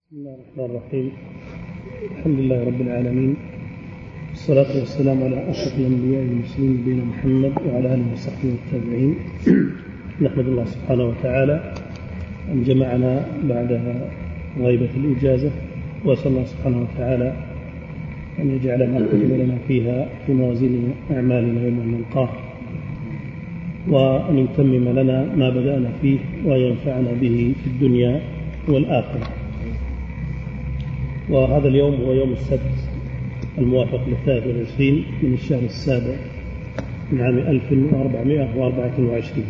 بسم الله الرحمن الرحيم. الحمد لله رب العالمين، والصلاة والسلام على أشرف الأنبياء والمرسلين نبينا محمد وعلى آله وصحبه والتابعين. نحمد الله سبحانه وتعالى أن جمعنا بعد غيبة الإجازة، وأسأل الله سبحانه وتعالى أن يجعل ما كتب لنا فيها في موازين أعمالنا يوم أن نلقاه، وأن يتمم لنا ما بدأنا فيه وينفعنا به في الدنيا والآخرة. وهذا اليوم هو يوم السبت الموافق ل23 من الشهر السابع من عام 1424.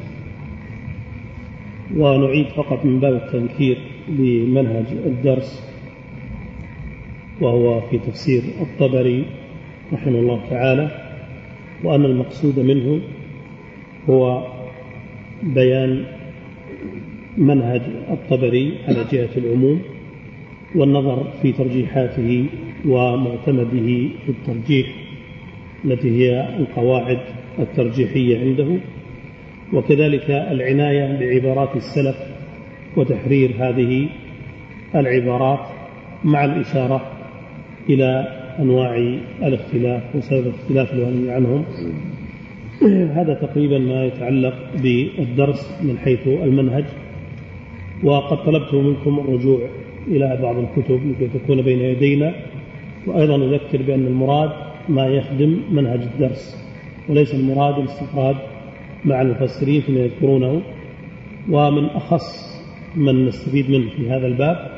ونعيد فقط من باب التذكير بمنهج الدرس، وهو في تفسير الطبري رحمه الله تعالى، وأن المقصود منه هو بيان منهج الطبري على جهة العموم، والنظر في ترجيحاته ومعتمده في الترجيح التي هي القواعد الترجيحية عنده، وكذلك العناية بعبارات السلف وتحرير هذه العبارات مع الإشارة إلى أنواع الاختلاف وسبب الاختلاف الوارد عنهم. هذا تقريبا ما يتعلق بالدرس من حيث المنهج. وقد طلبت منكم الرجوع إلى بعض الكتب لكي تكون بين يدينا، وأيضا نذكر بأن المراد ما يخدم منهج الدرس، وليس المراد الاستطراد مع المفسرين فيما يذكرونه. ومن أخص من نستفيد منه في هذا الباب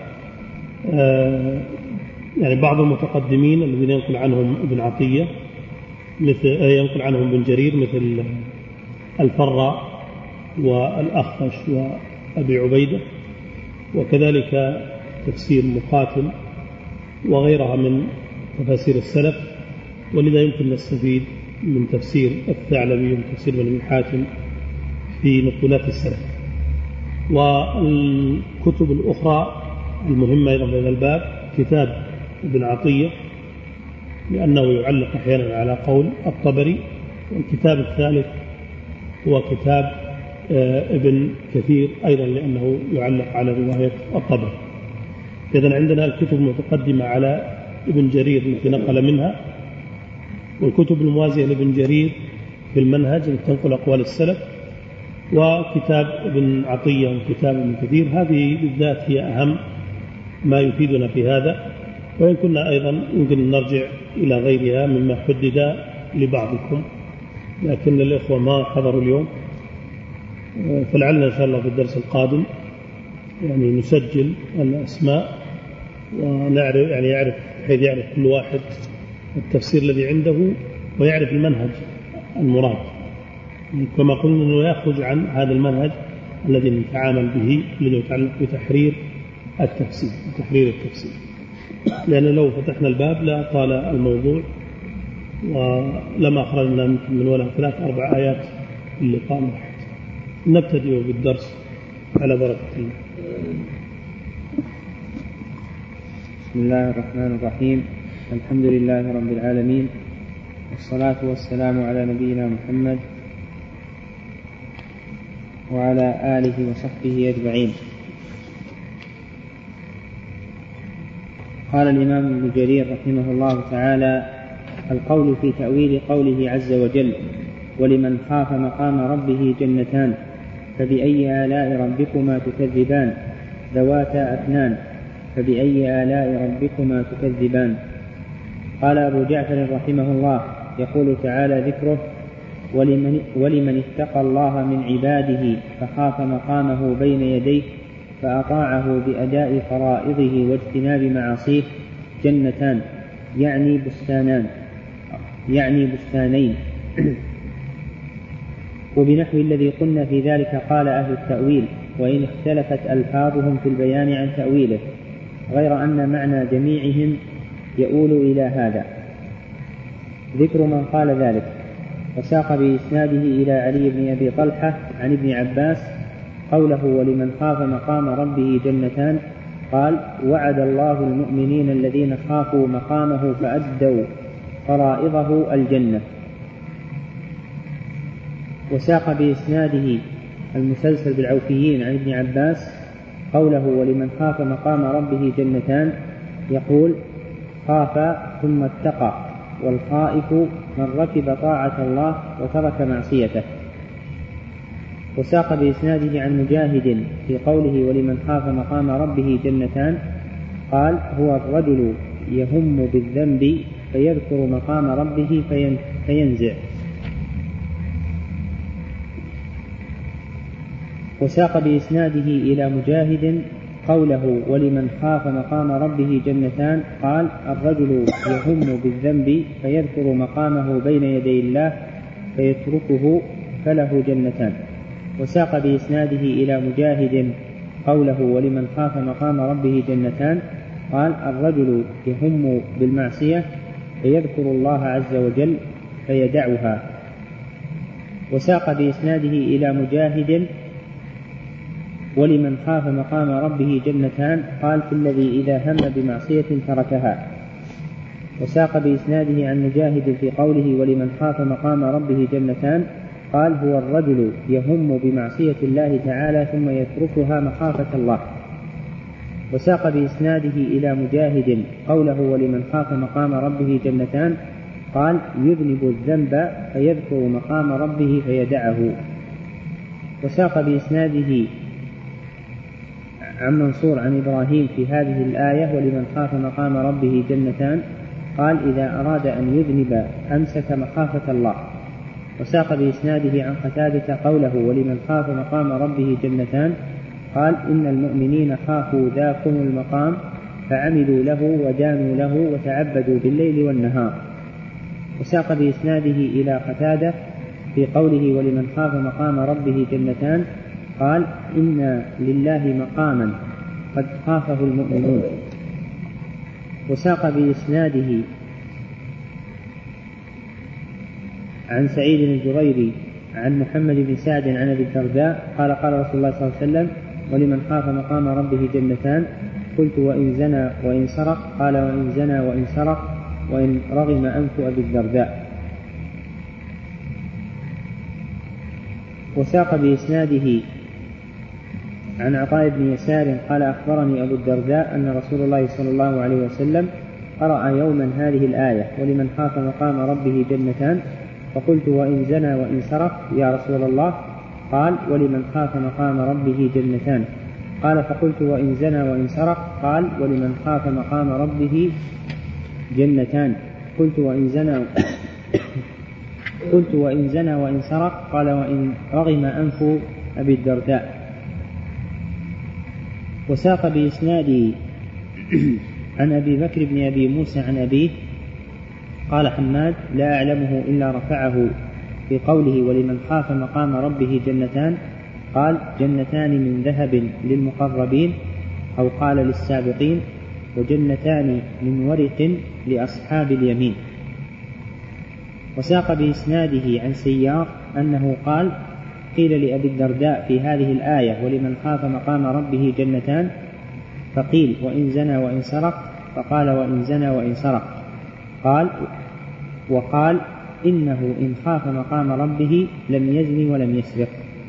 يعني بعض المتقدمين الذين ينقل عنهم ابن عطية، ينقل عنهم ابن جرير، مثل الفراء والأخفش وأبي عبيدة، وكذلك تفسير مقاتل وغيرها من تفاسير السلف. ولذا يمكن نستفيد من تفسير الثعلبي ومن تفسير بن حاتم في نقولات السلف. والكتب الأخرى المهمة أيضا في هذا الباب كتاب ابن عطية، لأنه يعلق أحيانا على قول الطبري. والكتاب الثالث هو كتاب ابن كثير أيضا، لأنه يعلق على رواية الطبري. إذن عندنا الكتب المتقدمة على ابن جرير التي نقل منها، والكتب الموازية لابن جرير في المنهج التي تنقل أقوال السلف، وكتاب ابن عطية وكتاب ابن كثير. هذه بالذات هي أهم ما يفيدنا في هذا، وإن كنا أيضا يمكن نرجع إلى غيرها مما حدد لبعضكم، لكن الإخوة ما حضروا اليوم، فلعلنا إن شاء الله في الدرس القادم يعني نسجل الأسماء ونعرف، يعني بحيث يعرف كل واحد التفسير الذي عنده ويعرف المنهج المراد، كما قلنا أنه يخرج عن هذا المنهج الذي نتعامل به، الذي يتعلق بتحرير التفسير لأن لو فتحنا الباب لا طال الموضوع ولما أخرجنا من ولا 3-4 آيات اللقاء واحد. نبتدئ بالدرس على بركة الله. بسم الله الرحمن الرحيم. الحمد لله رب العالمين، والصلاة والسلام على نبينا محمد وعلى آله وصحبه أجمعين. قال الإمام ابن جرير رحمه الله تعالى: القول في تأويل قوله عز وجل: ولمن خاف مقام ربه جنتان فبأي آلاء ربكما تكذبان ذواتا أفنان فبأي آلاء ربكما تكذبان. قال أبو جعفر رحمه الله: يقول تعالى ذكره: ولمن اتقى الله من عباده فخاف مقامه بين يديه فأطاعه بأداء فرائضه واجتناب معاصيه جنتان، يعني بستانين. وبنحو الذي قلنا في ذلك قال أهل التأويل، وإن اختلفت ألفاظهم في البيان عن تأويله، غير أن معنى جميعهم يؤول إلى هذا. ذكر من قال ذلك. وساق بإسناده إلى علي بن أبي طلحة عن ابن عباس قوله: ولمن خاف مقام ربه جنتان، قال: وعد الله المؤمنين الذين خافوا مقامه فأدوا فرائضه الجنة. وساق بإسناده المسلسل بالعوفيين عن ابن عباس قوله ولمن خاف مقام ربه جنتان يقول خاف ثم اتقى، والخائف من ركب طاعة الله وترك معصيته. وساق بإسناده عن مجاهد في قوله ولمن خاف مقام ربه جنتان قال هو الرجل يهم بالذنب فيذكر مقام ربه فينزع. وساق بإسناده إلى مجاهد قوله ولمن خاف مقام ربه جنتان قال الرجل يهم بالذنب فيذكر مقامه بين يدي الله فيتركه فله جنتان. وساق بإسناده إلى مجاهد قوله ولمن خاف مقام ربه جنتان قال الرجل يهم بالمعصية فيذكر الله عز وجل فيدعها. وساق بإسناده إلى مجاهد ولمن خاف مقام ربه جنتان قال في الذي إذا هم بمعصية تركها. وساق بإسناده عن مجاهد في قوله ولمن خاف مقام ربه جنتان قال هو الرجل يهم بمعصية الله تعالى ثم يتركها مخافة الله. وساق بإسناده إلى مجاهد قوله ولمن خاف مقام ربه جنتان قال يذنب الذنب فيذكر مقام ربه فيدعه. وساق بإسناده عن منصور عن إبراهيم في هذه الآية ولمن خاف مقام ربه جنتان قال إذا أراد أن يذنب أمسك مخافة الله. وساق بإسناده عن قتادة قوله ولمن خاف مقام ربه جنتان قال إن المؤمنين خافوا ذاكم المقام فعملوا له ودانوا له وتعبدوا بالليل والنهار. وساق بإسناده إلى قتادة في قوله ولمن خاف مقام ربه جنتان قال إن لله مقاما قد خافه المؤمنون. وساق بإسناده عن سعيد الجريري عن محمد بن سعد عن أبي الدرداء قال قال رسول الله صلى الله عليه وسلم ولمن خاف مقام ربه جنتان قلت وإن زنى وإن سرق قال وإن زنى وإن سرق وإن رغم أنف أبي الدرداء. وساق بإسناده عن عطاء بن يسار قال أخبرني أبو الدرداء أن رسول الله صلى الله عليه وسلم قرأ يوما هذه الآية ولمن خاف مقام ربه جنتان فقلت وإن زنى وإن سرق يا رسول الله قال ولمن خاف مقام ربه جنتان قال فقلت وإن زنى وإن سرق قال ولمن خاف مقام ربه جنتان قلت وإن زنى وإن سرق قال وإن رغم أنف أبي الدرداء. وساق بإسناده عن أبي بكر بن أبي موسى عن أبيه قال حماد لا أعلمه إلا رفعه في قوله ولمن خاف مقام ربه جنتان قال جنتان من ذهب للمقربين أو قال للسابقين وجنتان من ورق لأصحاب اليمين. وساق بإسناده عن سيار أنه قال قيل لأبي الدرداء في هذه الآية ولمن خاف مقام ربه جنتان فقيل وإن زنى وإن سرق فقال وإن زنى وإن سرق وقال إنه إن خاف مقام ربه لم يزن ولم يسرق.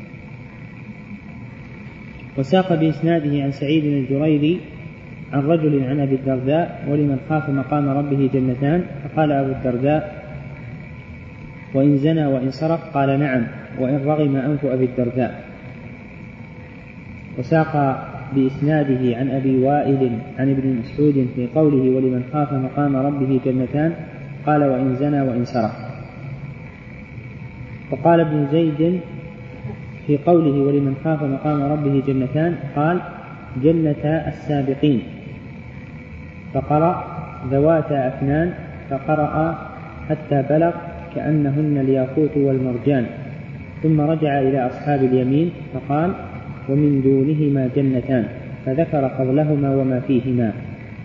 وساق بإسناده عن سعيد الجريري عن رجل عن أبي الدرداء ولمن خاف مقام ربه جنتان فقال أبو الدرداء وإن زنى وإن سرق قال نعم وإن رغم أنف أبي الدرداء. وساق بإسناده عن أبي وائل عن ابن مسعود في قوله ولمن خاف مقام ربه جنتان قال وإن زنى وإن سرق. وقال ابن زيد في قوله ولمن خاف مقام ربه جنتان قال جنة السابقين فقرأ ذوات أفنان فقرأ حتى بلغ كأنهن الياقوت والمرجان ثم رجع إلى أصحاب اليمين فقال ومن دونهما جنتان فذكر فضلهما وما فيهما.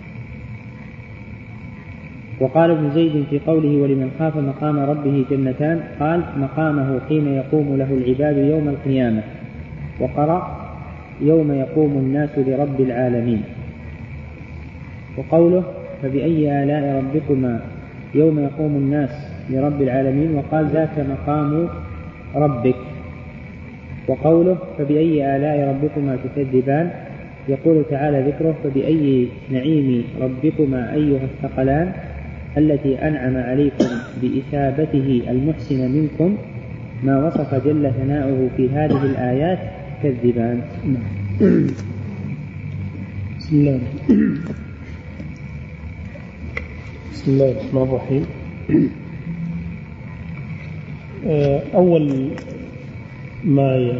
وقال ابن زيد في قوله ولمن خاف مقام ربه جنتان قال مقامه حين يقوم له العباد يوم القيامة وقرأ يوم يقوم الناس لرب العالمين. وقوله فبأي آلاء ربكما يوم يقوم الناس لرب العالمين وقال ذاك مقام ربك. وقوله فبأي آلاء ربكما تكذبان يقول تعالى ذكره: فبأي نعيم ربكما أيها الثقلان التي أنعم عليكم بإثابته المحسن منكم ما وصف جل ثناؤه في هذه الآيات تكذبان. بسم الله الرحمن الرحيم. أول ما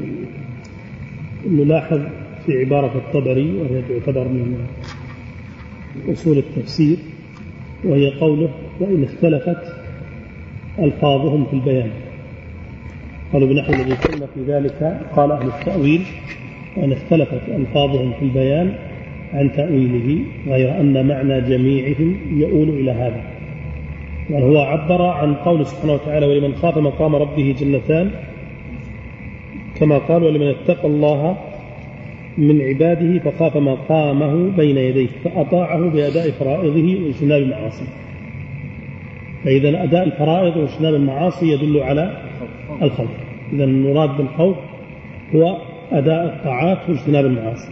نلاحظ في عبارة الطبري، وهي تعتبر من أصول التفسير، وهي قوله: وإن اختلفت ألفاظهم في البيان. قالوا بنحو الذي قلنا في ذلك قال أهل التأويل: وإن اختلفت ألفاظهم في البيان عن تأويله، غير أن معنى جميعهم يؤول إلى هذا. وهو عبر عن قول سبحانه وتعالى: ولمن خاف مقام ربه جنتان، كما قال: ولمن اتقى الله من عباده فخاف مقامه بين يديه فأطاعه بأداء فرائضه واجتناب المعاصي. فإذا أداء الفرائض واجتناب المعاصي يدل على الخوف. إذا المراد بالخوف هو أداء الطاعات واجتناب المعاصي.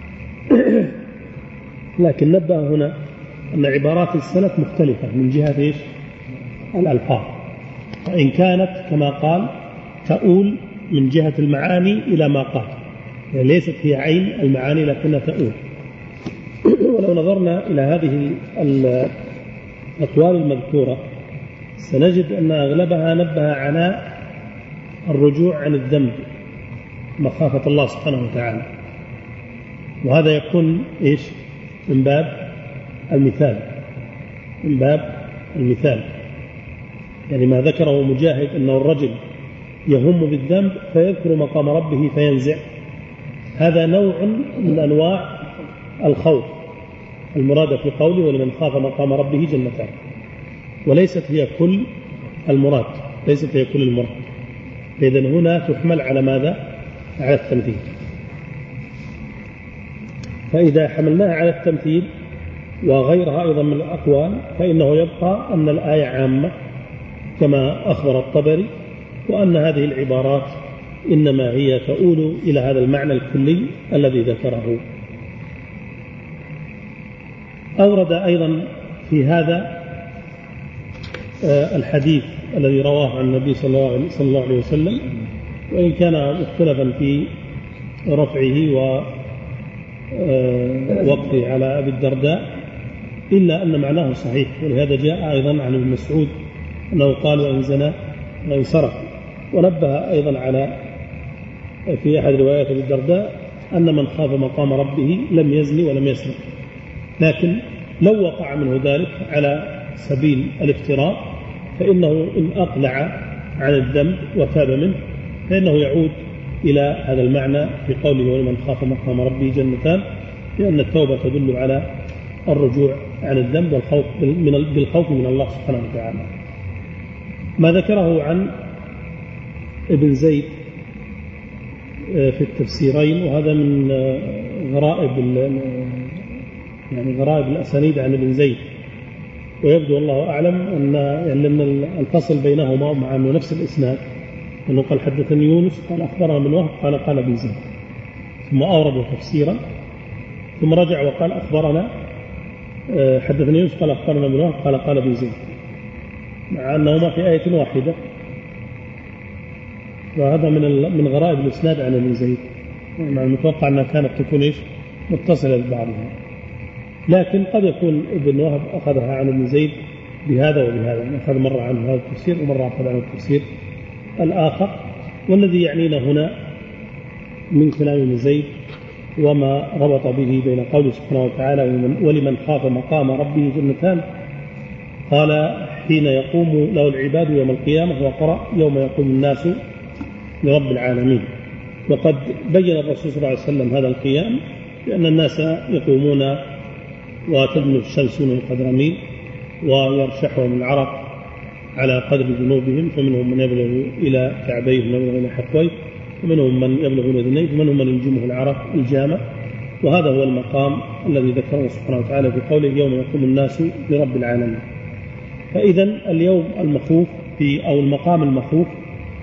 لكن نبه هنا أن عبارات السلف مختلفة من جهة إيش؟ الألفاظ. فإن كانت كما قال تؤول من جهة المعاني إلى ما قال، يعني ليست هي عين المعاني لكنها تؤول. ولو نظرنا إلى هذه الأقوال المذكورة سنجد أن أغلبها نبه على الرجوع عن الذنب مخافة الله سبحانه وتعالى، وهذا يكون إيش؟ من باب المثال، من باب المثال. يعني ما ذكره مجاهد أنه الرجل يهم بالذنب فيذكر مقام ربه فينزع، هذا نوع من أنواع الخوف المراد في قوله: ولمن خاف مقام ربه جنتان. وليست هي كل المراد، ليست هي كل المراد. فإذا هنا تحمل على ماذا؟ على التمثيل. فإذا حملناها على التمثيل وغيرها أيضا من الأقوال فإنه يبقى أن الآية عامة كما أخبر الطبري، وأن هذه العبارات إنما هي تؤول إلى هذا المعنى الكلي الذي ذكره. أورد أيضا في هذا الحديث الذي رواه عن النبي صلى الله عليه وسلم، وإن كان مختلفا في رفعه ووقفه على أبي الدرداء، إلا أن معناه صحيح. ولهذا جاء أيضا عن ابن مسعود أنه قال: وإن زنى وإن سرق. ونبه أيضا على في أحد روايات أبي الدرداء أن من خاف مقام ربه لم يزني ولم يسرق. لكن لو وقع منه ذلك على سبيل الافتراء فإنه إن أقلع عن الذنب وتاب منه فإنه يعود إلى هذا المعنى في قوله: ولمن خاف مقام ربه جنتان، لأن التوبة تدل على الرجوع عن الذنب والخوف بالخوف من الله سبحانه وتعالى. ما ذكره عن ابن زيد في التفسيرين، وهذا من غرائب الأسانيد عن ابن زيد، ويبدو الله أعلم أن الفصل بينهما مع أنه نفس الإسناد، أنه قال: حدثني يونس قال أخبرنا من وهب قال ابن زيد، ثم أورد تفسيرا، ثم رجع وقال: أخبرنا حدثني يونس قال أخبرنا من وهب قال ابن زيد، مع أنهما في آية واحدة. وهذا من غرائب الإسناد عن ابن زيد، مع المتوقع أنها كانت تكون إيش؟ متصلة ببعضها، لكن قد يكون ابن وهب أخذها عن ابن زيد بهذا وبهذا، أخذ مرة عنه هذا التفسير ومرة أخذ عنه التفسير الآخر. والذي يعنينا هنا من كلام ابن زيد وما ربط به بين قوله سبحانه وتعالى: ولمن خاف مقام ربه جنتان، قال: حين يقوم له العباد يوم القيامة، وقرأ: يوم يقوم الناس لرب العالمين. وقد بين الرسول صلى الله عليه وسلم هذا القيام لأن الناس يقومون وتدنو الشمس من قدر ميل ويرشحهم العرق على قدر ذنوبهم، فمنهم من يبلغ إلى كعبيه ومن يبلغ إلى حقويه، ومنهم من يبلغ إلى ذنيه، ومنهم من يلجمه العرق الجامع. وهذا هو المقام الذي ذكره سبحانه وتعالى في قوله: يوم يقوم الناس لرب العالمين. فإذا اليوم المخوف أو المقام المخوف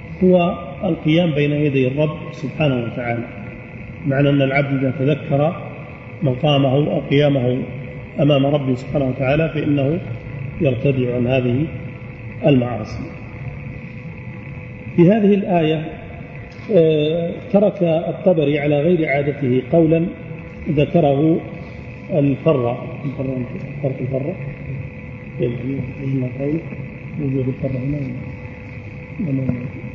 هو القيام بين يدي الرب سبحانه وتعالى، معنى أن العبد إذا تذكر مقامه أو قيامه أمام ربه سبحانه وتعالى فإنه يرتدع عن هذه المعاصي. في هذه الآية ترك الطبري على غير عادته قولا ذكره الفراء وجود الفراء هنا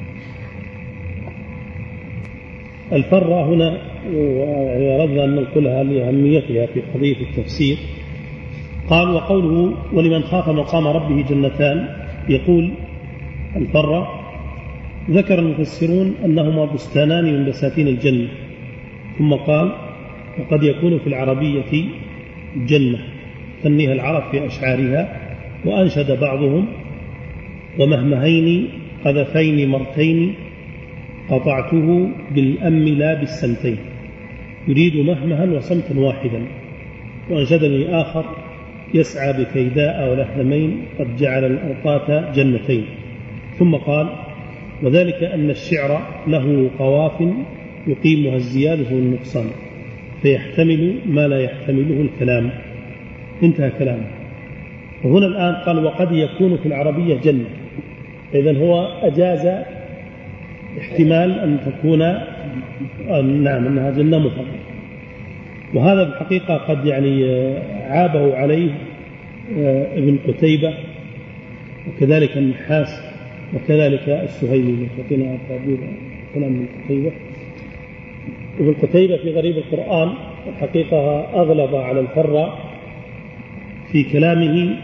الفراء هنا أردنا أن ننقلها لأهميتها في قضية التفسير. قال وقوله ولمن خاف مقام ربه جنتان، يقول الفراء ذكر المفسرون أنهما بستانان من بساتين الجنة، ثم قال وقد يكون في العربية جنة تنيها العرب في أشعارها. وأنشد بعضهم ومهمهين قذفين مرتين قطعته بالأم لا بالسنتين، يريد مهمها وصمتا واحدا. وأنشدني آخر يسعى بكيداء ولحمين قد جعل الأرقات جنتين. ثم قال وذلك أن الشعر له قواف يقيمها الزيادة والنقصان فيحتمل ما لا يحتمله الكلام. انتهى كلامه. وهنا الآن قال وقد يكون في العربية جنة، إذن هو أجاز احتمال أن تكون نعم أنها جنة مفردة. وهذا الحقيقة قد عابه عليه ابن قتيبة وكذلك النحاس وكذلك السهيلي. يعطينا تعبير كلام ابن قتيبة. ابن قتيبة في غريب القرآن الحقيقة أغلب على الفراء في كلامه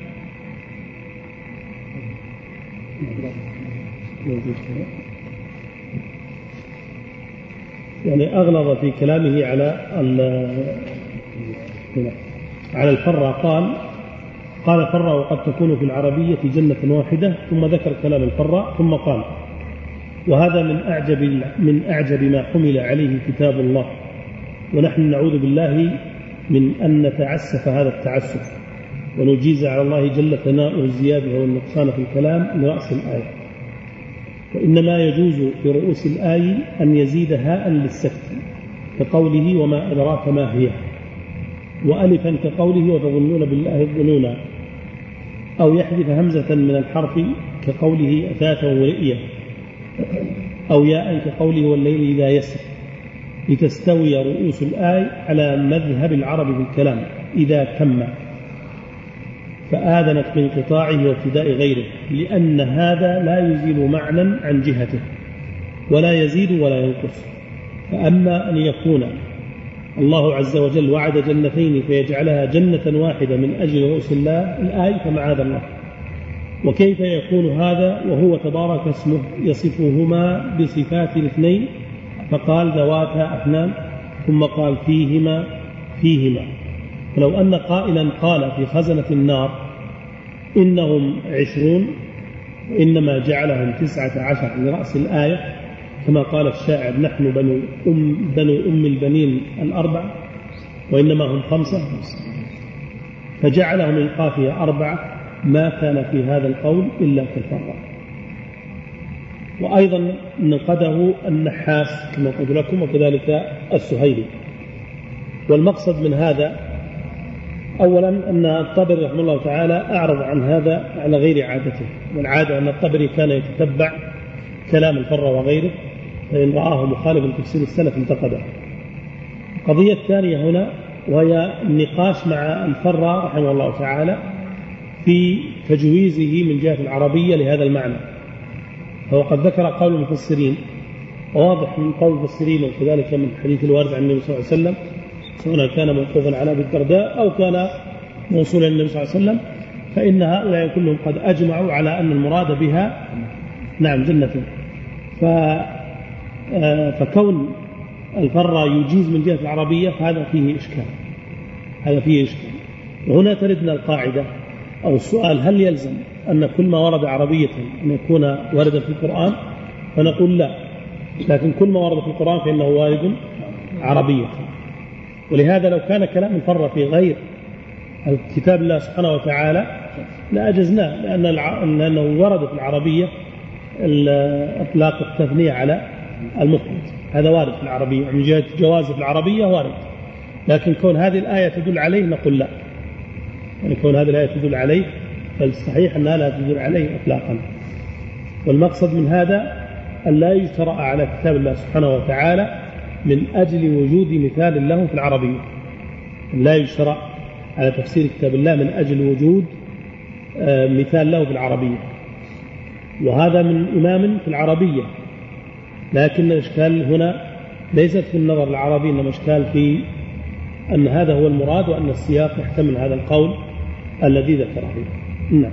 أغلظ في كلامه على الفراء. قال الفراء وقد تكون في العربية جنة واحدة، ثم ذكر كلام الفراء ثم قال وهذا من أعجب ما حمل عليه كتاب الله، ونحن نعوذ بالله من أن نتعسف هذا التعسف ونجيز على الله جل ثناؤه الزيادة والنقصان في الكلام لرأس الآية. وإنما يجوز في رؤوس الآية أن يزيد هاء للسكت كقوله وما أدراك ما هي، وألفا كقوله وتظنون بالله الظنونا، أو يحذف همزة من الحرف كقوله أثاثا ورئيا، أو ياء كقوله والليل إذا يسر، لتستوي رؤوس الآية على مذهب العرب في الكلام إذا تم فآذنت بانقطاعه وابتداء غيره، لأن هذا لا يزيل معنى عن جهته ولا يزيد ولا ينقص. فأما أن يكون الله عز وجل وعد جنتين فيجعلها جنة واحدة من أجل رؤوس الله الآية فمعاذ الله. وكيف يكون هذا وهو تبارك اسمه يصفهما بصفات الاثنين، فقال ذواتا أفنان ثم قال فيهما. فلو أن قائلا قال في خزنة النار إنهم 20 وإنما جعلهم 19 لرأس الآية كما قال الشاعر نحن بنو أم البنين 4 وإنما هم 5، فجعلهم القافية 4 ما كان في هذا القول إلا كالفراء. وأيضا نقده النحاس كما قلت لكم وكذلك السهيلي. والمقصد من هذا أولا أن الطبري رحمه الله تعالى أعرض عن هذا على غير عادته، والعادة أن الطبري كان يتتبع كلام الفراء وغيره، فإن رآه مخالف لتفسير السلف انتقده. القضية الثانية هنا وهي النقاش مع الفراء رحمه الله تعالى في تجويزه من جهة العربية لهذا المعنى. فهو قد ذكر قول المفسرين، وواضح من قول المفسرين وكذلك من حديث الوارد عن النبي صلى الله عليه وسلم سواء كان موقوفا على أبي الدرداء أو كان موصولا للنبي صلى الله عليه وسلم، فإن هؤلاء كلهم قد أجمعوا على أن المراد بها نعم جنة. فكون الفراء يجيز من جهة العربية فهذا فيه إشكال. وهنا تردنا القاعدة أو السؤال هل يلزم أن كل ما ورد عربية أن يكون واردا في القرآن؟ فنقول لا، لكن كل ما ورد في القرآن فإنه وارد عربية. ولهذا لو كان كلام الفراء في غير الكتاب الله سبحانه وتعالى لأجزناه، لأنه ورد في العربية إطلاق التثنية على المفرد، هذا وارد في العربية من جهة جواز في العربية وارد. لكن كون هذه الآية تدل عليه نقول لا، يعني كون هذه الآية تدل عليه فالصحيح أنها لا تدل عليه إطلاقا. والمقصد من هذا أن لا يجترأ على كتاب الله سبحانه وتعالى من أجل وجود مثال له في العربية، لا يجترأ على تفسير كتاب الله من أجل وجود مثال له في العربية، وهذا من إمام في العربية، لكن الإشكال هنا ليست في النظر العربي، إنما إشكال في أن هذا هو المراد وأن السياق يحتمل هذا القول الذي ذكره. نعم.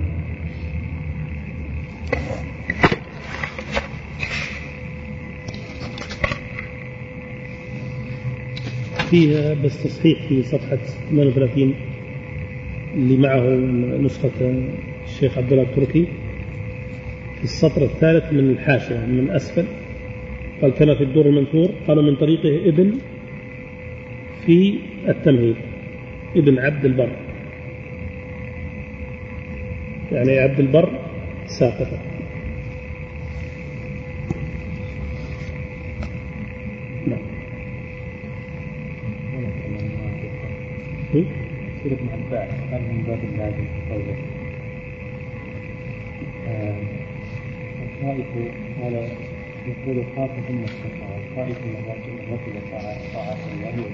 فيه بس تصحيح في صفحة 38 اللي معه نسخة الشيخ عبد الله التركي في السطر الثالث من الحاشية من أسفل، قال كما في الدور المنثور، قال من طريقه ابن في التمهيد ابن عبد البر، يعني عبد البر ساقطة. نعم. سورة الأنباء قال من باب اللازم قوله الخائف قال يقول خاف ثم استطاع، الخائف من ركب طاعات الله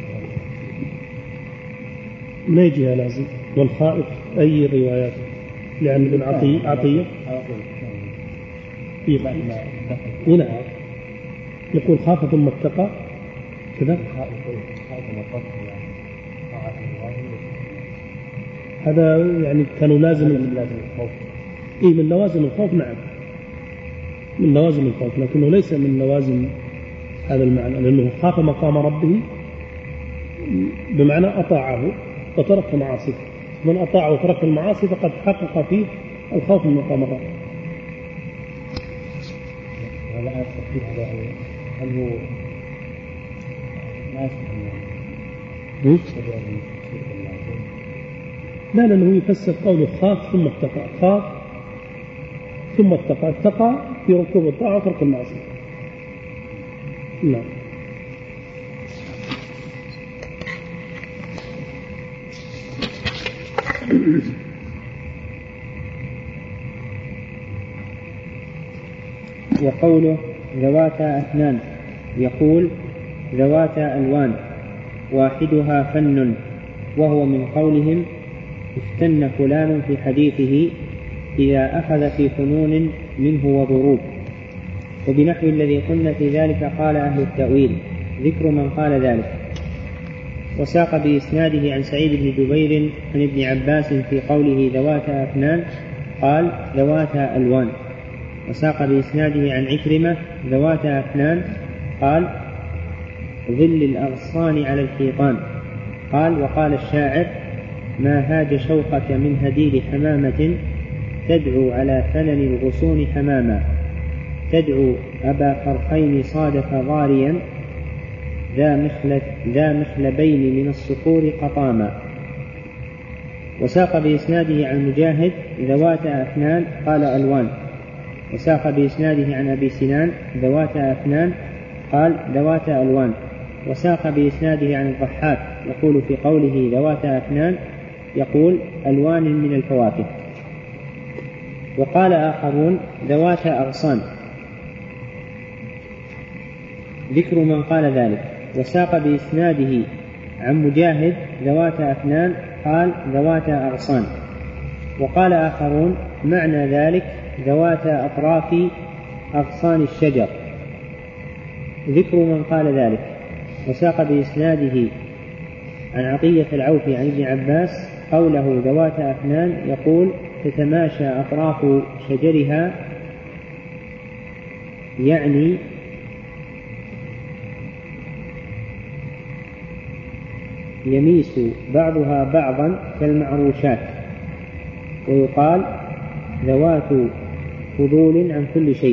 من أي جهة لازم؟ والخائف أي روايات؟ لأن ابن عطية هنا يقول خاف ثم اتقى كذا، هذا يعني كانوا لازم الخوف. إيه من لوازم الخوف، نعم من لوازم الخوف، لكنه ليس من لوازم هذا المعنى، لأنه خاف مقام ربه بمعنى أطاعه وترك معاصيه، من أطاعه وترك المعاصي فقد حقق فيه الخوف من مقام الرب. هل هو لا، لأنه يفسر قوله خاف ثم اتقى، خاف ثم اتقى، اتقى في ركوب الطاعة وترك المعصية. نعم. وقوله ذواتا أثنان، يقول ذواتا ألوان واحدها فن، وهو من قولهم افتن فلان في حديثه إذا أخذ في فنون منه وضروب. وبنحو الذي قلنا في ذلك قال أهل التأويل، ذكر من قال ذلك. وساق بإسناده عن سعيد بن جبير عن ابن عباس في قوله ذواتا أفنان قال ذواتا ألوان. وساق بإسناده عن عكرمة ذواتا أفنان قال ظل الأغصان على الحيطان. قال وقال الشاعر ما هاج شوقك من هديل حمامة تدعو على فنن الغصون حماما، تدعو أبا فرخين صادف ضاريا ذا مخلبين من الصقور قطاما. وساق بإسناده عن مجاهد ذوات أفنان قال ألوان. وساق بإسناده عن أبي سنان ذوات أفنان قال ذوات ألوان. وساق بإسناده عن الضحاك يقول في قوله ذوات أفنان يقول ألوان من الفواكه. وقال آخرون ذوات أغصان، ذكر من قال ذلك. وساق بإسناده عن مجاهد ذوات أفنان قال ذوات أغصان. وقال آخرون معنى ذلك ذوات أطراف أغصان الشجر، ذكر من قال ذلك. وساق بإسناده عن عطية العوفي عن ابن عباس قوله ذوات أفنان يقول تتماشى أطراف شجرها، يعني يميس بعضها بعضا كالمعروشات. ويقال ذوات فضول عن كل شيء.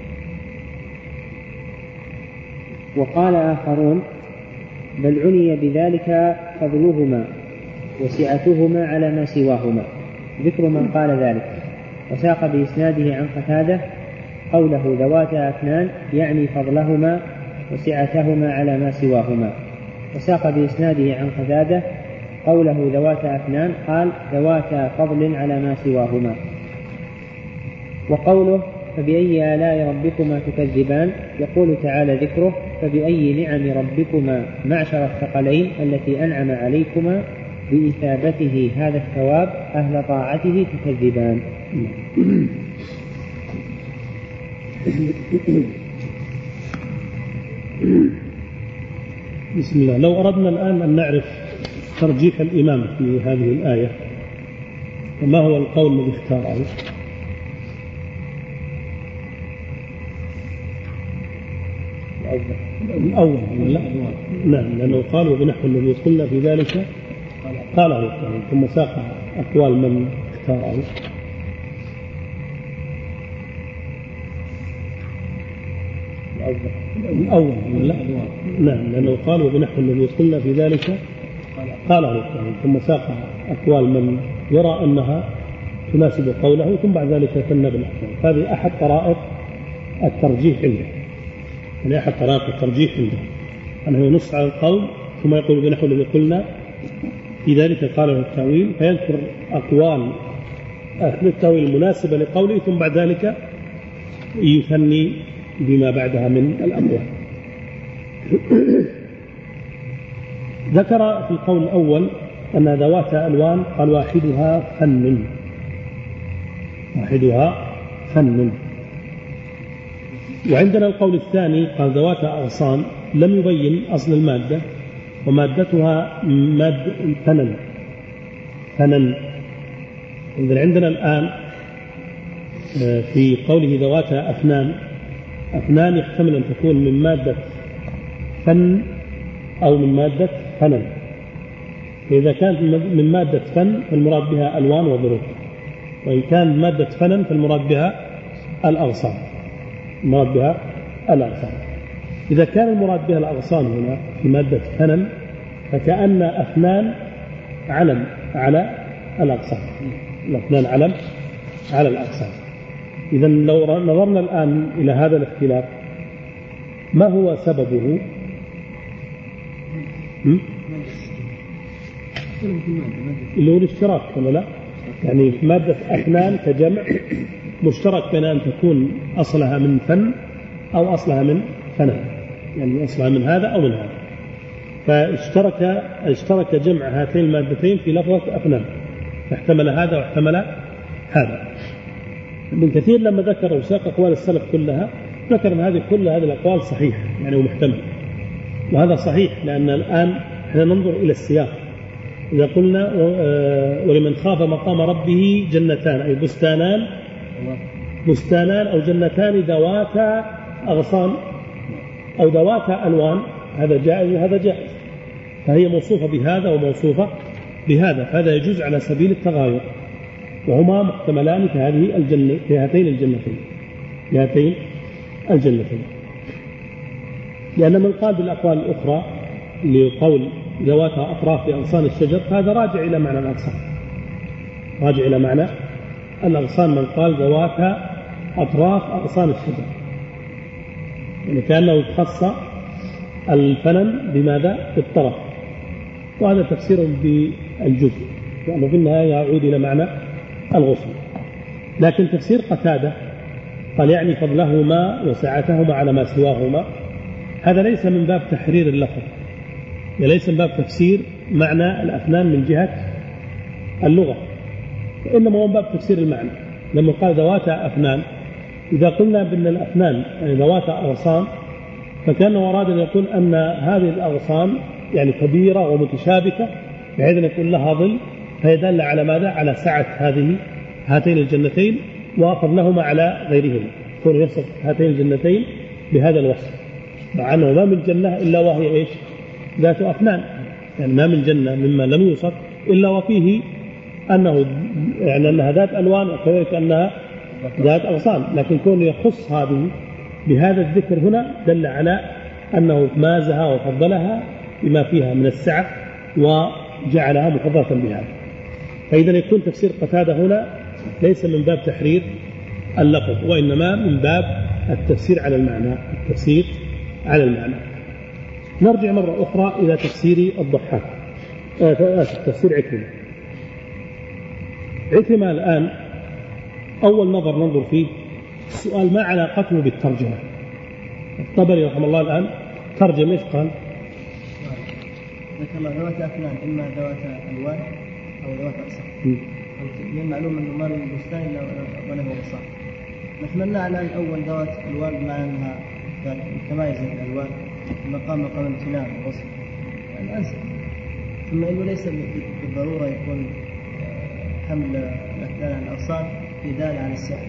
وقال آخرون بل عني بذلك فضلهما وسعتهما على ما سواهما، ذكر من قال ذلك. وساق بإسناده عن قتادة قوله ذوات أفنان يعني فضلهما وسعتهما على ما سواهما. وساق بإسناده عن قتادة قوله ذواتا أفنان قال ذواتا فضل على ما سواهما. وقوله فبأي آلاء ربكما تكذبان يقول تعالى ذكره فبأي نعم ربكما معشر الثقلين التي أنعم عليكما بإثابته هذا الثواب أهل طاعته تكذبان. بسم الله. لو أردنا الآن أن نعرف ترجيح الإمام في هذه الآية وما هو القول الذي اختاره؟ الأول لا؟ نعم، لأنه قال وبنحو الذي قلنا في ذلك قاله ثم ساق أقوال من اختاره. الأول لا؟ نعم، لأنه قال وبنحو الذي قلنا في ذلك قاله ثم ساق أقوال من يرى أنها تناسب قوله ثم بعد ذلك ثنى بالأقوال. هذه أحد طرائق الترجيح عنده، يعني أحد طرائق الترجيح عنده أنه ينص على القول ثم يقول بنحو الذي قلنا في ذلك قاله التأويل، فيذكر أقوال أهل التأويل المناسبة لقوله ثم بعد ذلك يثني بما بعدها من الأقوال. ذكر في القول الأول أن ذوات ألوان قال واحدها فن. وعندنا القول الثاني قال ذوات أغصان لم يبين أصل المادة ومادتها فنن. عندنا الآن في قوله ذوات أفنان يحتمل أن تكون من مادة فن أو من مادة فنن. فإذا كانت من مادة فن فالمراد بها ألوان وظروف، وإن كانت مادة فنن فالمراد بها الأغصان. إذا كان المراد بها الأغصان هنا في مادة فنن فكأن أفنان علم على الأغصان، الأفنان علم على الأغصان. إذا لو نظرنا الآن إلى هذا الاختلاف ما هو سببه؟ اللي هو الاشتراك ولا لا؟ يعني مادة أفنان كجمع مشترك بين أن تكون أصلها من فن أو أصلها من فنن، يعني أصلها من هذا أو من هذا، فاشترك جمع هاتين المادتين في لفظة أفنان، فاحتمل هذا واحتمل هذا. ابن كثير لما ذكر وساق أقوال السلف كلها ذكر أن كل هذه الأقوال صحيحة يعني ومحتمل، وهذا صحيح لأن الآن احنا ننظر إلى السياق. إذا قلنا ولمن خاف مقام ربه جنتان أي بستانان أو جنتان ذواتا أغصان أو ذواتا ألوان، هذا جائز وهذا جائز، فهي موصوفة بهذا وموصوفة بهذا، فهذا يجوز على سبيل التغاير، وهما محتملان في هاتين الجنتين. لأن من قال بالأقوال الأخرى لقول ذواتها أطراف لأغصان الشجر هذا راجع إلى معنى الأغصان، من قال ذواتها أطراف أغصان الشجر، يعني كأنه خص الفنن بماذا؟ بالطرف، وهذا تفسير بالجزء، لأنه في النهاية يعود إلى معنى الغصن. لكن تفسير قتادة قال يعني فضلهما وسعتهما على ما سواهما، هذا ليس من باب تحرير اللفظ، ليس من باب تفسير معنى الأفنان من جهة اللغة، وإنما هو من باب تفسير المعنى. لما قال ذواتا أفنان، إذا قلنا بأن الأفنان يعني ذواتا أغصان فكان أراد أن يقول أن هذه الأغصان يعني كبيرة ومتشابكة بحيث أن يكون لها ظل، فيدل على ماذا؟ على سعة هاتين الجنتين وفضلهما على غيرهما، كون يصف هاتين الجنتين بهذا الوصف، مع أنه ما من جنة إلا وهي إيش؟ ذات أفنان، يعني ما من جنة مما لم يوصف إلا وفيه أنه يعني أنها ذات ألوان وكذلك أنها ذات أغصان، لكن كون يخص هذه بهذا الذكر هنا دل على أنه مازها وفضلها بما فيها من السعة وجعلها مفضلة بهذا. فإذا يكون تفسير قتادة هنا ليس من باب تحرير اللفظ، وإنما من باب التفسير على المعنى، نرجع مرة أخرى إلى تفسير الضحاك، تفسير عكرمة. عكرمة الآن أول نظر ننظر فيه السؤال ما علاقته بالترجمة. الطبري رحمه الله الآن ترجم إيش قال؟ ذكر ذوات أفنان، إما ذوات ألوان أو ذوات أقسام. من المعلوم أنه ما من بستان إلا وله أغصان. نحملنا على الأول ذوات ألوان بمعنى أنها تمايز الألوان، مقام امتنان ووصف الأنسب. ثم إنه ليس بالضرورة يكون حمل الأغصان في دالة على السعر.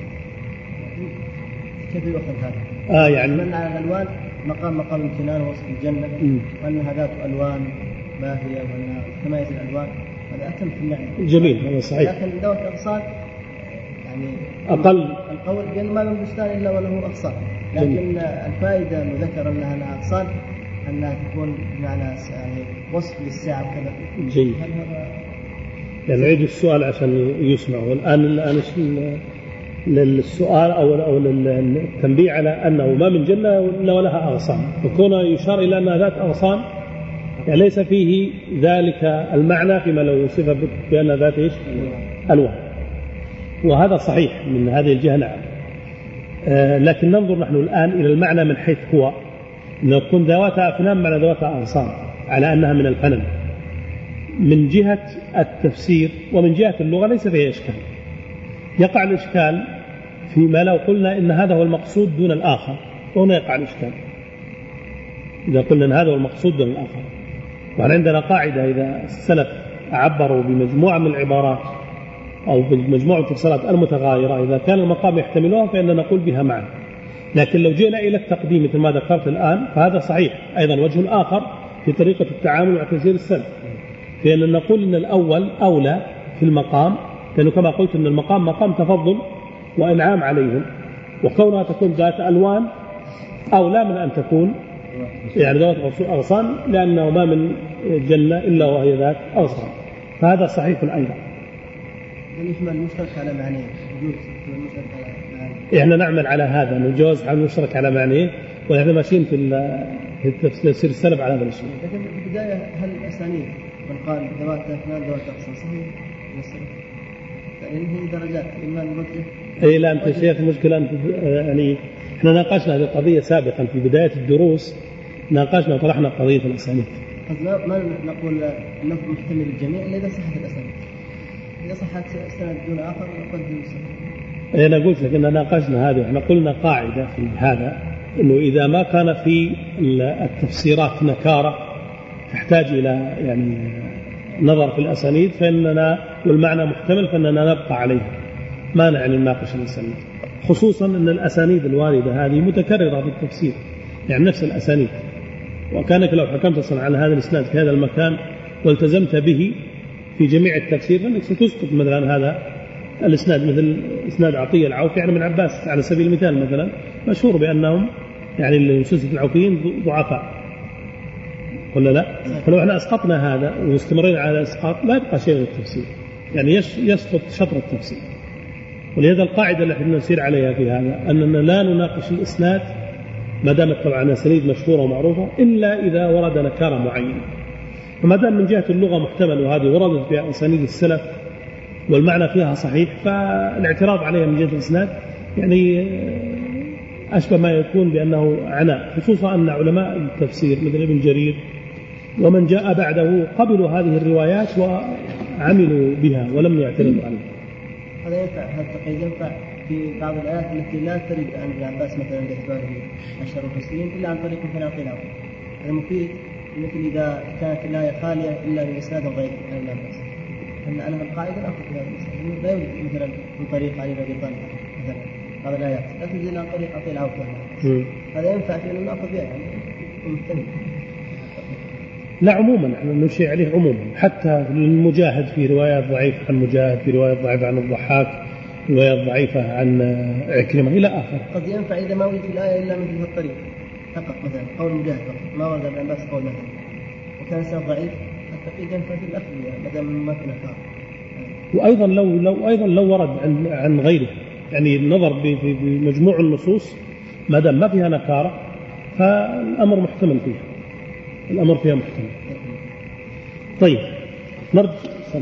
كيف يؤخذ هذا؟ يعني نحملنا على الألوان مقام امتنان ووصف الجنة، وأنها ذات ألوان ما هي، وأنها تمايز الألوان، هذا أتم في المعنى. جميل، هذا صحيح. لكن ذوات الأغصان يعني أقل القول بأن ما من بستان إلا وله أغصان، لكن جميل. الفائدة أنه ذكر أنها لها أغصان أنها تكون بمعنى يعني وصف للساعة كذا. جيد. يعني نعيد السؤال عشان يسمع. والآن للسؤال أو للتنبيه على أنه ما من جنة إلا ولها أغصان، وكونه يشار إلى أنها ذات أغصان يعني ليس فيه ذلك المعنى فيما لو يوصف بأن ذات إيش؟ ألوان. وهذا صحيح من هذه الجهة، نعم. لكن ننظر نحن الآن إلى المعنى من حيث هو أن تكون ذواتها أفنان معنى ذواتها أغصان على أنها من الفنن. من جهة التفسير ومن جهة اللغة ليس فيها إشكال. يقع الإشكال فيما لو قلنا إن هذا هو المقصود دون الآخر، وهنا يقع الإشكال إذا قلنا إن هذا هو المقصود دون الآخر. وعندنا قاعدة إذا السلف عبروا بمجموعة من العبارات أو بمجموعة التفسيرات المتغايرة إذا كان المقام يحتملها فإننا نقول بها معا. لكن لو جئنا إلى التقديم مثل ما ذكرت الآن فهذا صحيح. أيضا وجه آخر في طريقة التعامل مع تفسير السلف، فإننا نقول إن الأول أولى في المقام، لأنه كما قلت إن المقام مقام تفضل وإنعام عليهم، وكونها تكون ذات ألوان أولى من أن تكون يعني ذات أغصان، لأنه ما من جنة إلا وهي ذات أغصان. فهذا صحيح أيضا. يشمل المشترك على معنيه، إحنا نعمل على هذا نجوز على المشترك على معنيه، ونحن ماشيين في تفسير السلف على هذا الشيء. لكن في البداية هل الأسانيد من قال ذوات أفنان ذوات أغصان صحيح؟ لأن هي درجات إما نرجح. إيه لا أنت شيخ المشكلة أنت يعني إحنا ناقشنا هذه القضية سابقا في بداية الدروس، ناقشنا وطرحنا قضية الأسانيد. ما نقول اللفظ محتمل الجميع إلا إذا صحت الأسانيد. إذا صحت سند دون آخر نقول في المسلم. أنا قلت لك إن ناقشنا هذه، إحنا قلنا قاعدة في هذا إنه إذا ما كان في التفسيرات نكارة تحتاج إلى يعني نظر في الأسانيد فإننا والمعنى محتمل فإننا نبقى عليه، ما نعني نناقش الأسانيد، خصوصا أن الأسانيد الواردة هذه متكررة في التفسير، يعني نفس الأسانيد. وكانك لو حكمت أصلا على هذا الإسناد في هذا المكان والتزمت به في جميع التفسير فإنك ستسقط مثلا هذا الإسناد، مثل إسناد عطية العوفي يعني من عباس على سبيل المثال مثلا، مشهور بأنهم يعني المسلسل العوفيين ضعفاء، ولا لا؟ فلو احنا أسقطنا هذا واستمرينا على إسقاط لا يبقى شيء من التفسير، يعني يسقط شطر التفسير. ولهذا القاعدة اللي احنا نسير عليها في هذا أننا لا نناقش الإسناد ما دامت طبعا أسانيد مشهورة ومعروفة إلا إذا ورد نكارة معينة. فما دام من جهة اللغة محتمل وهذه وردت بها أسانيد السلف والمعنى فيها صحيح، فالاعتراض عليها من جهة الإسناد يعني أشبه ما يكون بأنه عناء، خصوصا أن علماء التفسير مثل ابن جرير ومن جاء بعده قبلوا هذه الروايات وعملوا بها ولم يعترضوا عليها. هذا ينفع، هذا التقييد ينفع في بعض الآيات التي لا ترد عن ابن عباس مثلا باعتباره أشهر المفسرين إلا عن طريق مثل عقيل العوفي. هذا مفيد، مثل إذا كانت الآية خالية إلا بإسناد غير عن ابن عباس. أنا بالقاعدة أخذ بهذا الإسناد، لا يوجد مثلا من طريق علي بن أبي طالب مثلا بعض الآيات لا تنزل عن طريق عقيل العوفي. هذا ينفع في أن نأخذ بها يعني مختلف. لا عموما احنا نشير عليه عموما، حتى المجاهد في روايات ضعيفة عن مجاهد، في روايات ضعيفة عن الضحاك، روايات ضعيفة عن عكرمة إلى آخر. قد ينفع إذا ما وجد في الآية إلا مثل الطريق فقط، مثلا قول مجاهد فقط ما ورد ابن عباس قول مثلا، وكان سند ضعيف التقييد ينفع في الأخذ ما دام ما في نكارة. وأيضا لو ورد عن غيره، يعني النظر بمجموع النصوص ما دام ما فيها نكارة فالأمر محتمل فيه. الأمر فيها محتمل. طيب نرجع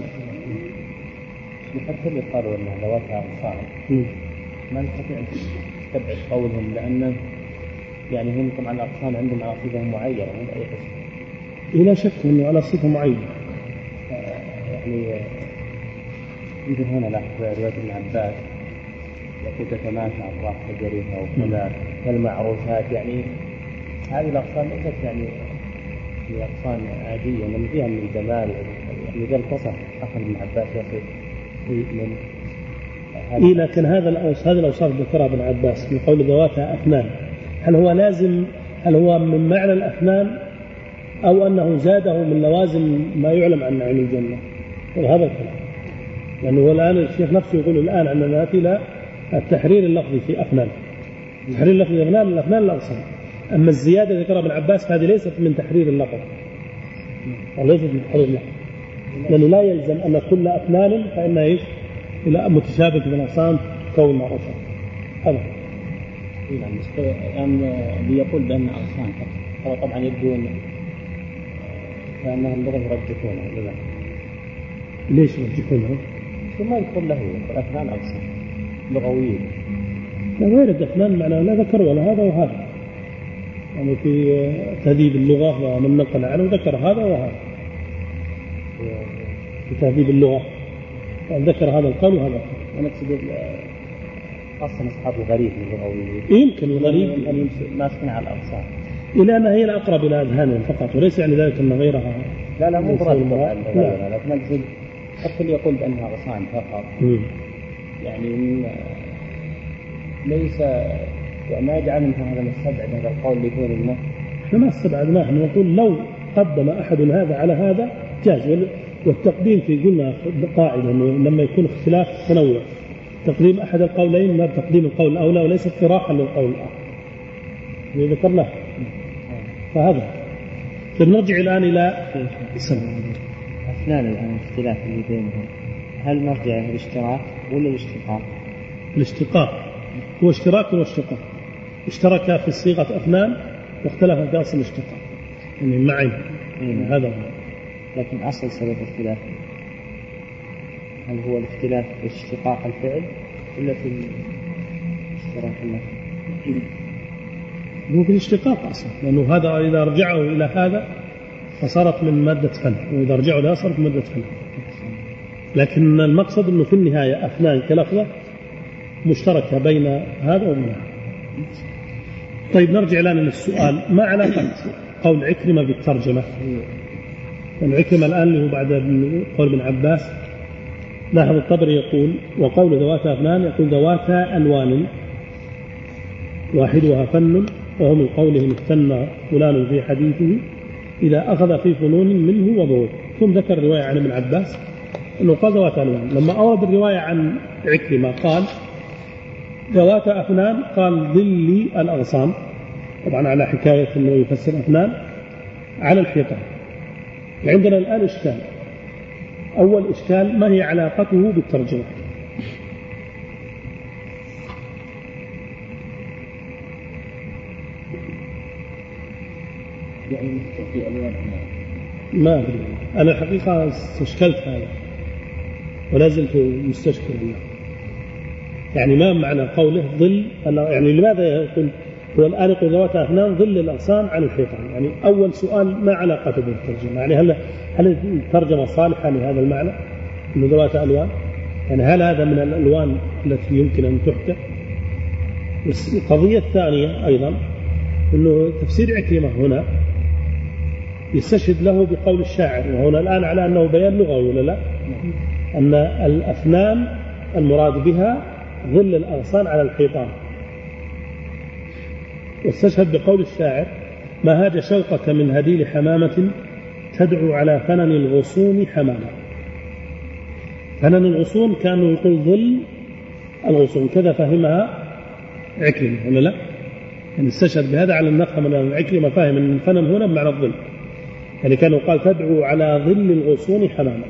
حتى اللي قالوا أن ذواتها أغصان ما نستطيع أن نستبعد قولهم، لأنه يعني هم طبعا الأغصان عندهم على صفة معينة من أي قسم. لا شك أنه على صفة معينة. يعني يمكن هنا لاحظ رواية ابن عباس يقول تتماشى أطراف شجرها وكذا كالمعروسات، يعني هذه الأغصان ليست يعني هي أغصان عادية من فيها من الجمال، يعني ذا القصة أخذ ابن عباس يصف من لكن هذه الأوصاف ذكرها ابن عباس من قول ذواتها أفنان، هل هو لازم، هل هو من معنى الأفنان أو أنه زاده من لوازم ما يعلم عن نعيم الجنة؟ وهذا الكلام، لأنه الآن الشيخ نفسه يقول الآن أننا نأتي إلى التحرير اللفظي في أفنان. التحرير اللفظي في الأفنان الأغصان، أما الزيادة ذكرها ابن عباس هذه ليست من تحرير اللفظ، وليست من تحرير اللفظ، لأنه لا يلزم أن كل أفنان فإنها إيش إلى متشابك من الأغصان كون معروفة. هذا يعني ليقول بأن أغصان هو طبعا يبدون كأنهم اللغة يرجحونه. ليش يرجحونه؟ ثم يقول له الأفنان أغصان لغويين، لا غير الأفنان معناه لا ذكر ولا هذا وهذا، يعني في تهذيب اللغة ومن نقل عنه ذكر هذا وهذا، في تهذيب اللغة ذكر هذا القول وهذا القول. أنا أقصد أصلا أصحاب الغريب من اللغويين يمكن الغريب ما أسمع على الأغصان إلى أنها هي الأقرب إلى أذهانهم فقط، وليس يعني ذلك أن غيرها لا مو غريب لكن أقصد حتى اللي يقول بأنها أغصان فقط يعني ليس ما يجعل من هذا المستبعد هذا القول اللي يكون منه. احنا ما استبعدناه، احنا نقول لو قدم أحد هذا على هذا جاز، والتقديم في قلنا قاعدة أنه لما يكون اختلاف تنوع تقديم أحد القولين ما تقديم القول الأولى وليس اقتراحا للقول الآخر ذكرناه. فهذا نرجع الآن إلى أفنان الآن الاختلاف اللي بينهم، هل نرجع الاشتراك ولا الاشتقاق؟ الاشتقاق هو اشتراك واشتقاق، اشترك في صيغة أفنان واختلف في أصل الاشتقاق يعني معين هذا هو. لكن أصل سبب الاختلاف هل هو الاختلاف في اشتقاق الفعل ولا في الاشتراك اللفظي؟ هو في الاشتقاق أصلا، لأنه هذا إذا رجعوا إلى هذا فصارت من مادة فن، وإذا رجعوا لها صارت من مادة فن. لكن المقصد أنه في النهاية أفنان كلفظة مشتركة بين هذا وبين هذا. طيب نرجع الآن للسؤال، ما علاقة قول عكرمة بالترجمة؟ يعني عكرمة الآن اللي هو بعد قول ابن عباس، لاحظ الطبري يقول وقول ذواتها أفنان يقول ذواتها ألوان واحدها فن، وهو من قولهم افتن فلان في حديثه إذا أخذ في فنون منه وضوء. ثم ذكر الرواية عن ابن عباس أنه قال ذواتها ألوان. لما أورد الرواية عن عكرمة قال ذواتها أفنان قال ظل الأغصان، طبعا على حكاية أنه يفسر أفنان على الحيطان. عندنا الآن إشكال، أول إشكال ما هي علاقته بالترجمة؟ يعني في ألوان ما أدري، أنا الحقيقة استشكلت هذا ولا زلت مستشكل له. يعني ما معنى قوله ظل، يعني لماذا يقول هو الآن يقول ذواتها أفنان ظل الأغصان عن الحيطان؟ يعني أول سؤال ما علاقته بالترجمة؟ يعني هل الترجمة صالحة لهذا المعنى إنه ذواتها ألوان؟ يعني هل هذا من الألوان التي يمكن أن تحكى؟ القضية الثانية أيضا إنه تفسير عكرمة هنا يستشهد له بقول الشاعر، وهنا الآن على أنه بيان لغوي ولا لا؟ أن الأفنان المراد بها ظل الأغصان على الحيطان، واستشهد بقول الشاعر ما هاج شوقك من هديل حمامة تدعو على فنن الغصون حمامة. فنن الغصون كانوا يقول ظل الغصون، كذا فهمها عكرمة ولا لا؟ يعني استشهد بهذا على النفهم من عكرمة فاهم أن الفنن هنا بمعنى الظل، يعني كانوا قال تدعو على ظل الغصون حمامة.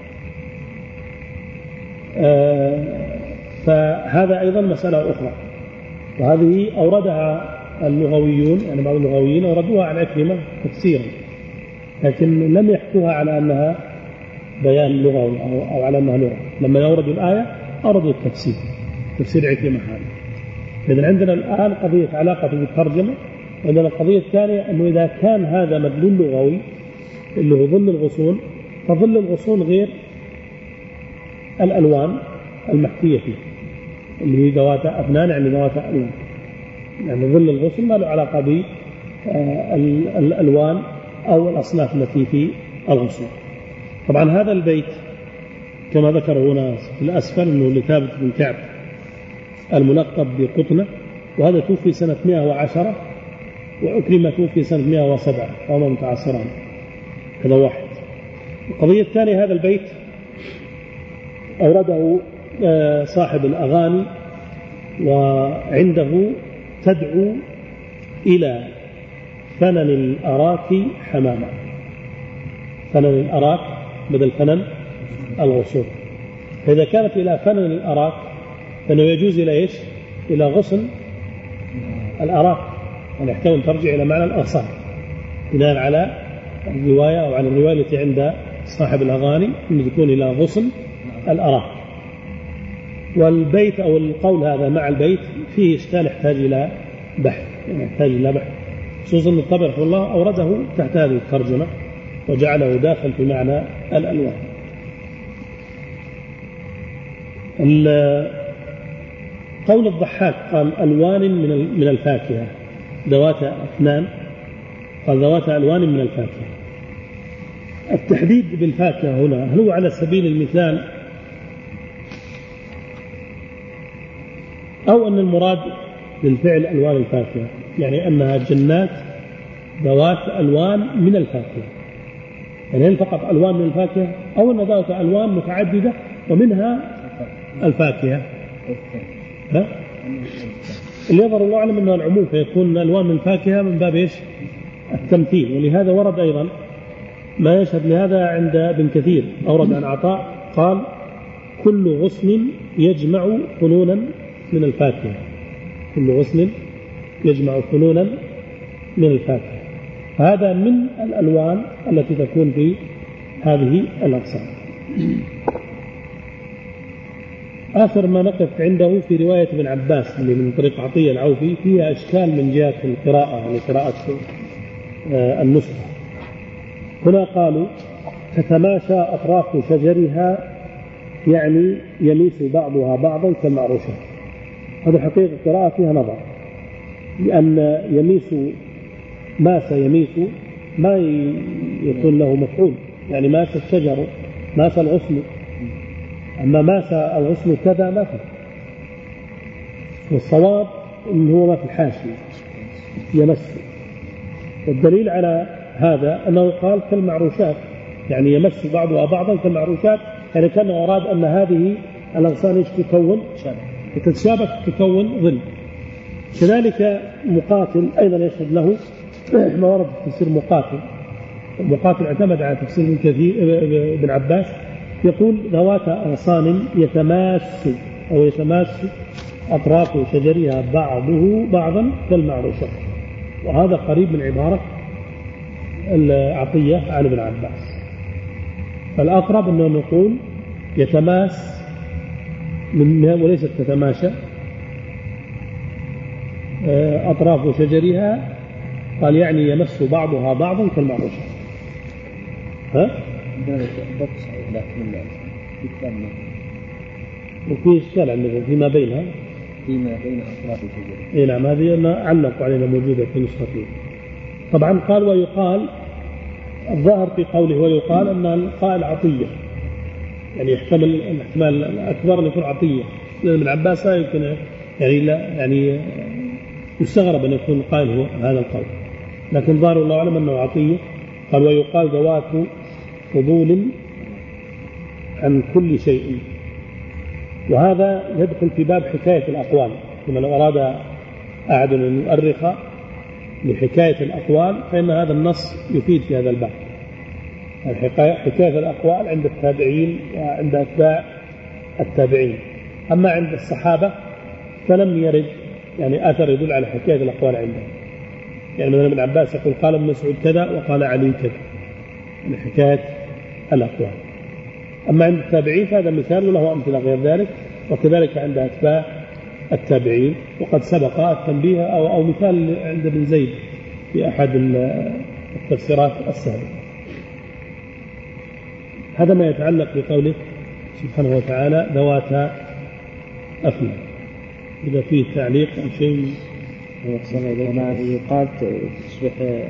فهذا أيضا مسألة أخرى، وهذه أوردها اللغويون، يعني بعض اللغويين أوردوها عن عكرمة تفسيرا لكن لم يحكوها على أنها بيان لغوي أو على أنها لغة. لما يوردوا الآية أوردوا التفسير، تفسير عكرمة هذا. إذن عندنا الآن قضية علاقة بالترجمة، عندنا القضية الثانية أنه إذا كان هذا مدلول لغوي اللي هو ظل الغصون، فظل الغصون غير الألوان المحكية فيه اللي هي ذوات أفنان، يعني ذوات ألوان، يعني ظل الغصن ما له علاقة بالألوان أو الأصناف التي في الغصون. طبعا هذا البيت كما ذكر هنا في الأسفل أنه لثابت بن كعب الملقب بقطنة، وهذا توفي سنة 110 وعكرمة توفي سنة 107 وهما متعاصران، هذا واحد. القضية الثانية هذا البيت أورده صاحب الأغاني وعنده تدعو إلى فنن الأراك حماما، فنن الأراك بدل فنن الغصون. فإذا كانت إلى فنن الأراك فإنه يجوز إلى إيش؟ إلى غصن الأراك، ونحتمل ترجع إلى معنى الأغصان بناء على الرواية أو على الرواية التي عند صاحب الأغاني أن تكون إلى غصن الأراك. والبيت أو القول هذا مع البيت فيه إشكال يحتاج إلى بحث، خصوصا أن الطبري رحمه الله أورده تحت هذه الترجمة وجعله داخل في معنى الألوان. قول الضحاك قال ألوان من الفاكهة ذوات أفنان، قال ذوات ألوان من الفاكهة. التحديد بالفاكهة هنا هل هو على سبيل المثال أو أن المراد بالفعل ألوان الفاكهة، يعني أنها جنات ذوات ألوان من الفاكهة، يعني هل فقط ألوان من الفاكهة أو أن ذوات ألوان متعددة ومنها الفاكهة؟ اللي يظهر الله أعلم أنه العموم، فيكون ألوان من الفاكهة من باب إيش؟ التمثيل. ولهذا ورد أيضا ما يشهد لهذا عند ابن كثير، أورد عن عطاء قال كل غصن يجمع فنونا من الفاكهة، كل غصن يجمع فنونا من الفاكهة. هذا من الألوان التي تكون في هذه الأقسام. آخر ما نقف عنده في رواية ابن عباس اللي من طريق عطية العوفي فيها إشكال من جهة القراءة، يعني قراءة النسخة. هنا قالوا تتماشى أطراف شجرها، يعني يميس بعضها بعضا كالمعروشات. هذا حقيقة قراءة فيها نظر، لأن يميس ماس يميس ما يكون له مفعول، يعني ماس الشجر ماس الغصن، أما ماس الغصن كذا ما فيه. والصواب إن هو ما في الحاشية يمس. والدليل على هذا أنه قال كالمعروشات، يعني يمس بعضها بعضا كالمعروشات، يعني كان أراد أن هذه الأغصان تكون تتشابك تكون ظل. كذلك مقاتل أيضا يشهد له ما ورد في تفسير مقاتل اعتمد على تفسير ابن كثير ابن عباس، يقول ذوات أغصان يتماس أو يتماس أطراف شجرها بعضه بعضا كالمعروشات، وهذا قريب من عبارة العطية عن ابن عباس. فالأقرب أنه نقول يتماس وليست تتماشى أطراف شجرها، قال يعني يمس بعضها بعضا كالمعروشات. وفي إشكال عندنا فيما بينها أطراف الشجرة. نعم، هذه علق علينا موجودة في نسختين. طبعا قال ويقال، الظاهر في قوله ويقال أن القائل عطية، يعني يحتمل الاحتمال الأكبر أن يكون عطية، لأن ابن عباس لا يمكن يعني يستغرب أن يكون القائل هو هذا القول، لكن ظاهر الله أعلم أنه عطية. قال ويقال ذوات فضول عن كل شيء، وهذا يدخل في باب حكاية الأقوال. لمن أراد أحد أن يؤرخ لحكاية الأقوال فإن هذا النص يفيد في هذا الباب. حكاية الأقوال عند التابعين وعند أتباع التابعين، أما عند الصحابة فلم يرد يعني أثر يدل على حكاية الأقوال عندهم. يعني مثلا ابن عباس يقول قال ابن مسعود كذا وقال علي كذا، لحكاية الأقوال. أما عند التابعين فهذا مثال وله أمثلة غير ذلك، وكذلك عند أتباع التابعين. وقد سبق التنبيه أو مثال عند ابن زيد في أحد التفسيرات السابقة. هذا ما يتعلق بقوله سبحانه وتعالى ذواتا أفنان. إذا فيه تعليق أو شيء يقال تصبح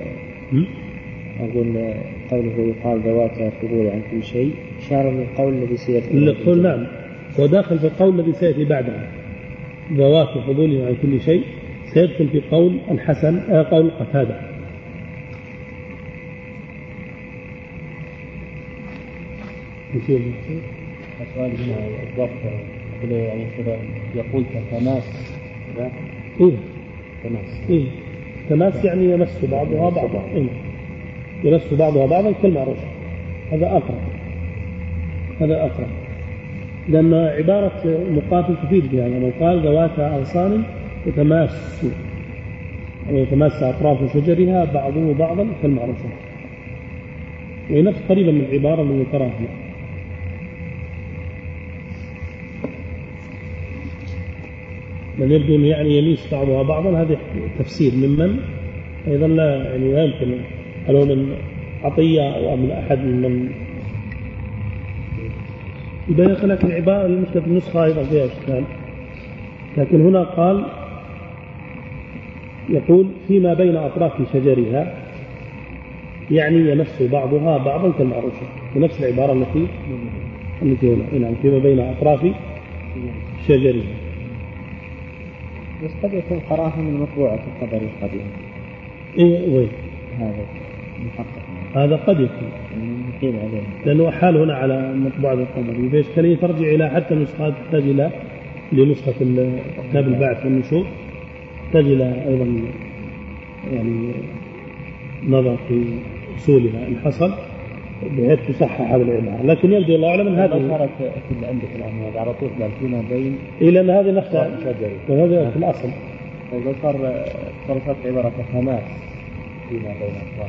أقول قوله يقال ذواتا فضول عن كل شيء إشارة للقول الذي سيأتي. نعم، وداخل في القول الذي سيأتي بعدها ذوات فضول عن كل شيء، سيدخل في قول الحسن قول قتادة. السؤال هنا الضبط يعني يقول كتماس. تماس يعني يمس بعضها بعضا، يمس بعضها بعضا كالمعروف. هذا أقرب لأن عبارة مقاتل تفيد بها، لما قال ذوات أغصان يتماس ويتماس أطراف شجرها بعضه بعضا كالمعروف، ونفس قريبا من العبارة من الكراهية. من يبدو أن يعني يميس بعضها بعضا، هذا تفسير ممن أيضا لا يعني لا يمكن، هل هو من عطية أو من أحد من يبين. لكن العبارة المشكلة في النسخة أيضا فيها إشكال، لكن هنا قال يقول فيما بين أطراف شجرها، يعني يمس بعضها بعضا كالمعروف، ونفس العبارة التي هنا فيما بين أطراف شجرها. بس قد يكون قراها من مطبوعة الطبري القديم. وين هذا محقق، هذا قد يكون لأنه حال هنا على مطبوعة الطبري، فإشكالية ترجع إلى حتى النسخات تحتاج إلى لنسخة كتاب البعث والنشور، تحتاج إلى أيضا يعني نظر في أصولها إن حصل بحيث تصحح هذه العبارة. لكن يبدو الله أعلم أن هذه صارت في عندك الآن على طول فيما بين إلى أن هذه نفسها وهذا في الأصل. لو صارت عبارة خماس فيما بين أطراف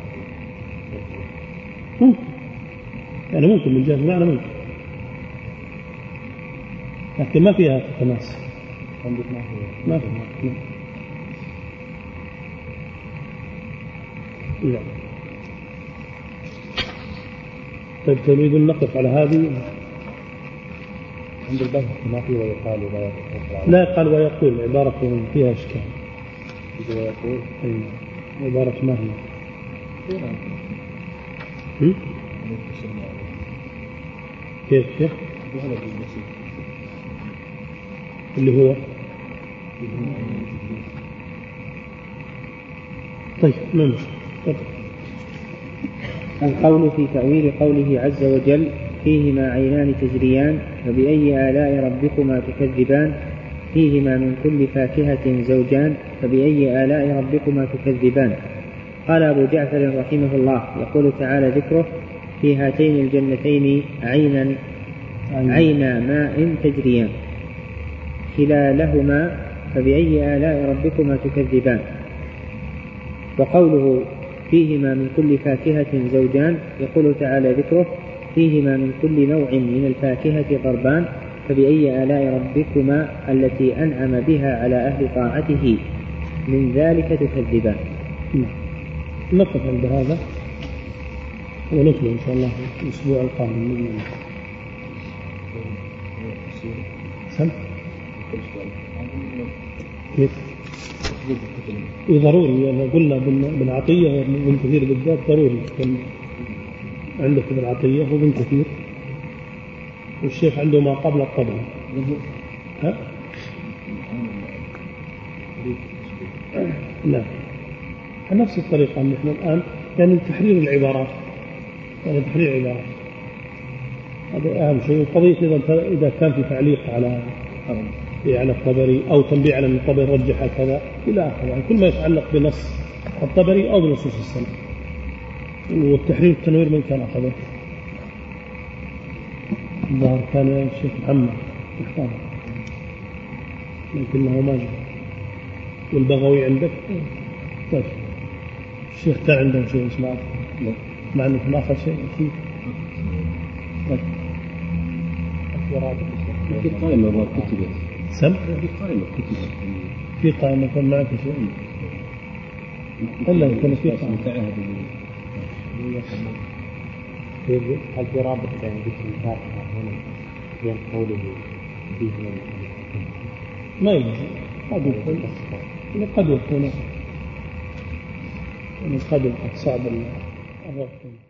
يعني ممكن من جهة معنى ممكن، لكن ما فيها تماس. ما فيها. لا. طيب تريد نقف على هذه؟ عند البحث ما فيه ويقال ولا يقول. لا يقال ويقول، عبارة فيها إشكال. ويقول عبارة ما هي؟ كيف شيخ؟ اللي هو طيب نمشي. القول في تأويل قوله عز وجل فيهما عينان تجريان فبأي آلاء ربكما تكذبان فيهما من كل فاكهة زوجان فبأي آلاء ربكما تكذبان. قال أبو جعفر رحمه الله يقول تعالى ذكره في هاتين الجنتين عينا ماء تجريان خلالهما فبأي آلاء ربكما تكذبان. وقوله فيهما من كل فاكهة زوجان يقول تعالى ذكره فيهما من كل نوع من الفاكهة ضربان فبأي آلاء ربكما التي أنعم بها على أهل طاعته من ذلك تكذبان. نقف عند هذا ونكمل إن شاء الله في الأسبوع القادم. كيف؟ ضروري يعني قلنا بن عطية وابن كثير بالذات ضروري عندك ابن عطية وابن كثير والشيخ عنده ما قبل الطبع. ها؟ لا نفس الطريقة نحن الآن يعني تحرير العبارات، يعني تحرير العبارات هذا أهم شيء. قضية إذا كان في تعليق على الطبري أو تنبيه على أن الطبري رجح كذا إلى آخره، يعني كل ما يتعلق بنص الطبري أو بنصوص السنة. والتحرير التنوير من كان أخذه الظاهر كان الشيخ محمد محتاج لكنه ما جاء. والبغوي عندك؟ طيب الشيخ كان عنده شيء اسمه مع أنك ما أخذ شيء فيه. في قائمة ما كتبت. سم؟ في قائمة كتبت. في قائمة كان معك شيء. إلا يكون في قائمة. هل في رابط بين ذكر الفاتحة هنا بين قوله فيه ما يجوز. قد يكون صعب الربط.